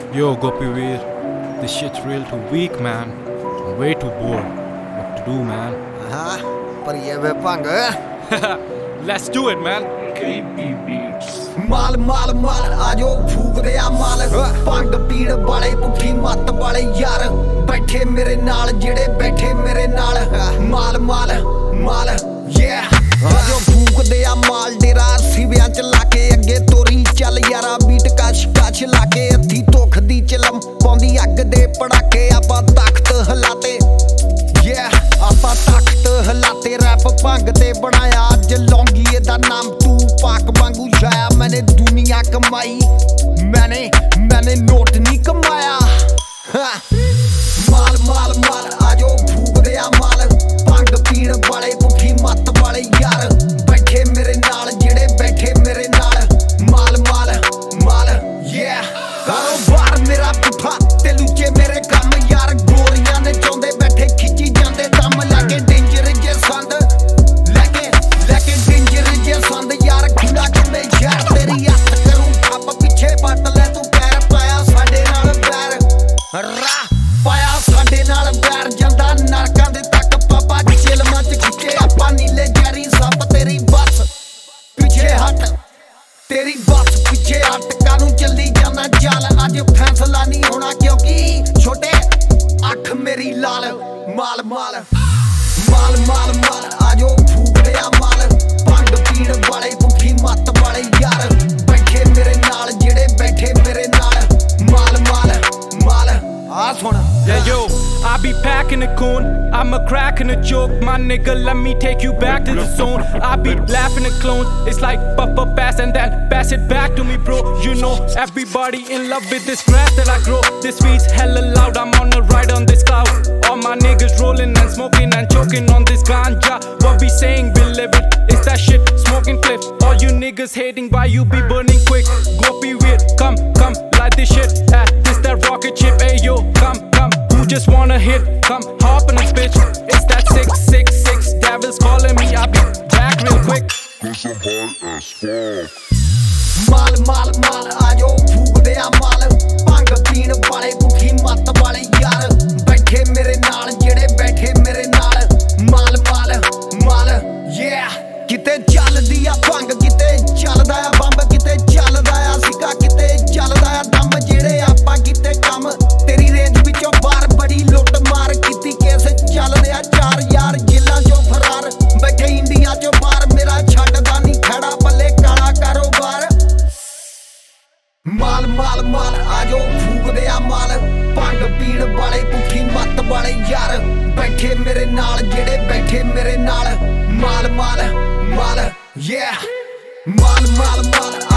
Yo, Gopi Veer, this shit's real too weak, man. I'm way too bored. What to do, man? ਭਰੀਏ ਵੇ ਭੰਗ Let's do it, man. ਮਾਲ ਮਾਲ ਮਾਲ ਆਜੋ ਫੂਕਦੇ ਆ ਮਾਲ ਭੰਗ ਪੀੜ ਵਾਲੇ ਪੁੱਠੀ ਮੱਤ ਵਾਲੇ ਯਾਰ ਬੈਠੇ ਮੇਰੇ ਨਾਲ ਜਿਹੜੇ ਬੈਠੇ ਮੇਰੇ ਨਾਲ ਮਾਲ ਮਾਲ ਮਾਲ ਆਜੋ ਫੂਕਦੇ ਆ ਮਾਲ ਡੇਰਾ ਸਿਵਿਆਂ ਚ ਲਾ ਕੇ ਅੱਗੇ ਤੋਰੀ ਚੱਲ ਯਾਰਾ ਬੀਟ ਕਸ਼ ਕਸ਼ ਲਾ ਕੇ ਅੱਧੀ ਧੁੱਖ ਦੀ ਚਲਮ ਪਾਉਂਦੀ ਅੱਗ ਦੇ ਪੜਾਕੇ ਆਪਾਂ ਤਖਤ ਹਲਾਤੇ ਆਪਾਂ ਤਖਤ ਹਲਾਤੇ ਰੈਪ ਭੰਗ ਤੇ ਬਣਾਇਆ ਅੱਜ ਲੌਂਗੀਏ ਦਾ ਨਾਮ ਤੂੰ ਪਾਕ ਵਾਂਗੂ ਛਾਇਆ ਮੈਨੇ ਦੁਨੀਆ ਕਮਾਈ ਮੈਨੇ ਨੋਟ ਨਹੀਂ ਕਮਾਇਆ ਮਾਲ ਮਾਲ ਮਾਲ ਆਜੋ ਫੂਕਦੇ ਆ ਮਾਲ ਭੰਗ ਪੀਣ ਵਾਲੇ ਪੁੱਠੀ ਮੱਤ ਵਾਲੇ ਯਾਰ ਬੈਠੇ ਮੇਰੇ ਨਾਲ ਜਿਹੜੇ ਬੈਠੇ ਮੇਰੇ ਨਾਲ ਮਾਲ ਮਾਲ ਮਾਲ ਕਾਰੋਬਾਰ ਮੇਰਾ ਪੁੱਠਾ ਤੇ ਲੁੱਚੇ ਮੇਰੇ ਕੰਮ ਯਾਰ ਗੋਰੀਆਂ ਨੇ ਚਾਹੁੰਦੇ ਬੈਠੇ ਖਿੱਚੀ ਜਾਂਦੇ ਦਮ ਲੈ ਕੇ ਡੇਂਜਰ ਜੇ ਸੰਦ ਲੈ ਕੇ ਡੇਂਜਰ ਜੇ ਸੰਦ ਯਾਰ ਖੁੱਲਾ ਕੰਦੇ ਯਾਰ ਤੇਰੀ ਹੱਥ ਕਰੂੰ ਖੱਪ ਪਿੱਛੇ ਪੱਟ ਲੈ ਤੂੰ ਪੈਰ ਪਾਇਆ ਸਾਡੇ ਨਾਲ ਪੈਰ ਪਾਇਆ ਸਾਡੇ ਨਾਲ ਪੈਰ ਜਾਂਦਾ ਨਰਕਾਂ ਦੇ ਤੱਕ ਪਾਪਾ ਚਿਲਮਾਂ ਚ ਖਿੱਚੇ ਆਪਾਂ ਨੀਲੇ ਜੈਰੀ ਸੱਪ ਤੇਰੀ ਬੱਸ ਪਿੱਛੇ ਹਟ ਤੇਰੀ ਬੱਸ ਪਿੱਛੇ ਹਟ ਕਾਨੂੰ ਚੱਲੀ ਜਾਂਦਾ ਚੱਲ ਅੱਜ ਫੈਸਲਾ ਨਹੀਂ ਹੋਣਾ ਕਿਉਂਕਿ ਛੋਟੇ ਅੱਖ ਮੇਰੀ ਲਾਲ ਮਾਲ ਮਾਲ ਮਾਲ ਮਾਲ ਮਾਲ ਆਜੋ ਫੂਕਦੇ ਆ ਮਾਲ ਭੰਗ ਪੀਣ ਵਾਲੇ ਪੁੱਠੀ ਮੱਤ ਵਾਲੇ ਯਾਰ ਬੈਠੇ ਮੇਰੇ ਨਾਲ ਜਿਹੜੇ ਬੈਠੇ ਮੇਰੇ ਨਾਲ ਮਾਲ ਮਾਲ ਮਾਲ ਆ ਸੁਣ Yeah, yo, I be packing a coon, I'm a cracking a joke. My nigga, let me take you back to the zone. I be laughing at clones, it's like puff up pass and then pass it back to me, bro. You know, everybody in love with this grass that I grow. This beat's hella loud, I'm on a ride on this cloud. All my niggas rolling and smoking and choking on this ganja. What we saying, we live it, it's that shit, smoking clip. All you niggas hating, why you be burning quick? Gopi Veer, come, light this shit. This that rocket ship, hey yo, come. Who just wanna hit? Come hop in this bitch. It's that 666 devils calling me. I'll be back real quick. Cause I'm high as fuck. ਮਾਲ ਮਾਲ ਮਾਲ ਆਜੋ ਫੂਕਦੇ ਆ ਮਾਲ ਭੰਗ ਪੀਣ ਵਾਲੇ ਪੁੱਠੀ ਮੱਤ ਵਾਲੇ ਯਾਰ ਬੈਠੇ ਮੇਰੇ ਨਾਲ ਜਿਹੜੇ ਬੈਠੇ ਮੇਰੇ ਨਾਲ ਮਾਲ ਮਾਲ ਮਾਲ ਕਿਤੇ ਚੱਲਦੀ ਆ ਭੰਗ ਕਿਤੇ ਚੱਲਦਾ ਆ ਬੰਬ ਕਿਤੇ ਚੱਲਦਾ ਆ ਸਿੱਕਾ ਕਿਤੇ ਚੱਲਦਾ ਆ ਦਮ ਜਿਹੜੇ ਆਪਾਂ ਕਿਤੇ ਕੰਮ ਤੇਰੀ ਰੇਂਜ ਵਿੱਚੋਂ ਬਾਹਰ ਬੜੀ ਲੁੱਟ ਮਾਰ ਕੀਤੀ ਕੇਸ ਚੱਲਦੇ ਆ ਚਾਰ ਯਾਰ ਜੇਲਾਂ ਚੋਂ ਫਰਾਰ ਬੈਠੇ ਇੰਡੀਆ ਚੋਂ ਬਾਹਰ ਮੇਰਾ ਛੱਡਦਾ ਨਹੀਂ ਖੜਾ ਪੱਲੇ ਕਾਲਾ ਕਾਰੋਬਾਰ ਮਾਲ ਮਾਲ ਮਾਲ ਆਜੋ ਫੂਕਦੇ ਆ ਮਾਲ ਭੰਗ ਪੀਣ ਵਾਲੇ ਪੁੱਠੀ ਮੱਤ ਵਾਲੇ ਯਾਰ ਬੈਠੇ ਮੇਰੇ ਨਾਲ ਜਿਹੜੇ ਬੈਠੇ ਮੇਰੇ ਨਾਲ ਮਾਲ ਮਾਲ ਮਾਲ ਮਾਲ ਮਾਲ ਮਾਲ